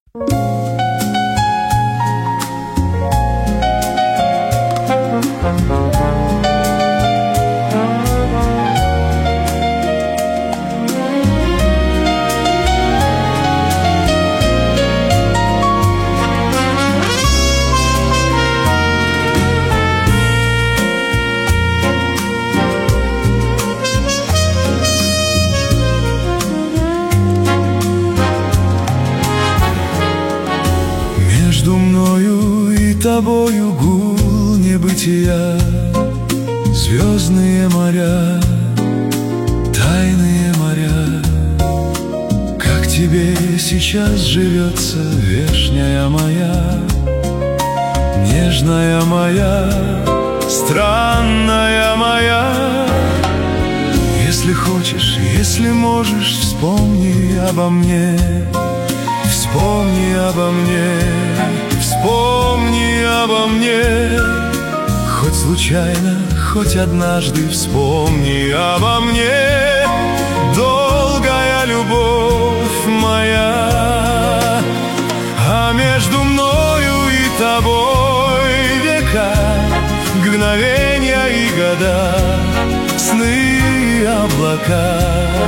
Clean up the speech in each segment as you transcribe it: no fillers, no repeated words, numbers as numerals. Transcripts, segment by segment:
Между мною и тобою гул небытия, звездные моря, тайные моря. Как тебе сейчас живется, вешняя моя, нежная моя, странная моя? Если хочешь, если можешь, вспомни обо мне. Вспомни обо мне, вспомни обо мне. Хоть случайно, хоть однажды вспомни обо мне. Долгая любовь моя, а между мною и тобой века, мгновения и года, сны и облака.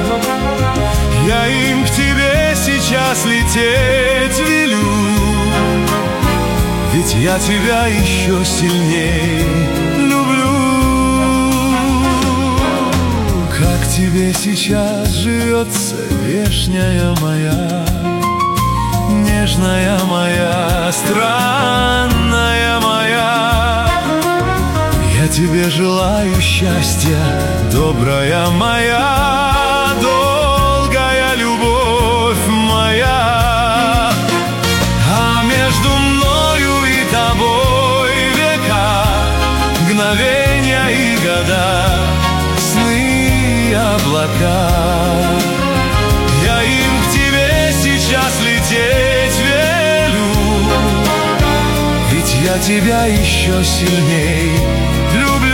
Я им к тебе сейчас лететь велю, ведь я тебя еще сильней люблю. Как тебе сейчас живется, вешняя моя, нежная моя, странная моя? Я тебе желаю счастья, добрая моя, долгая любовь моя. А между мною и тобой века, мгновения и года, сны и облака. Я им к тебе сейчас лететь велю, ведь я тебя еще сильней люблю.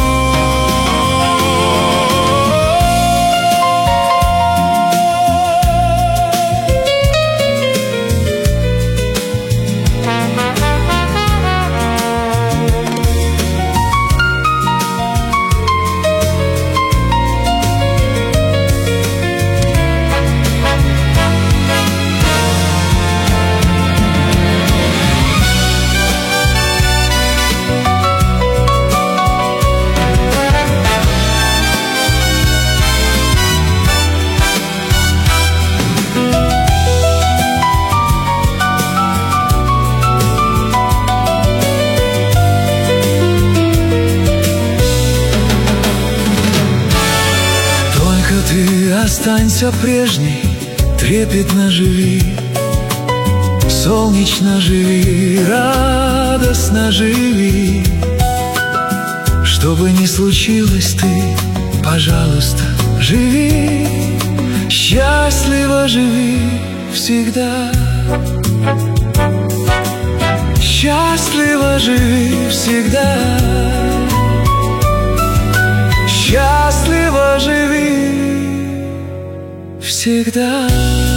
Ты останься прежней, трепетно живи, солнечно живи, радостно живи. Что бы ни случилось, ты, пожалуйста, живи, счастливо живи всегда. Счастливо живи всегда, счастливо живи всегда.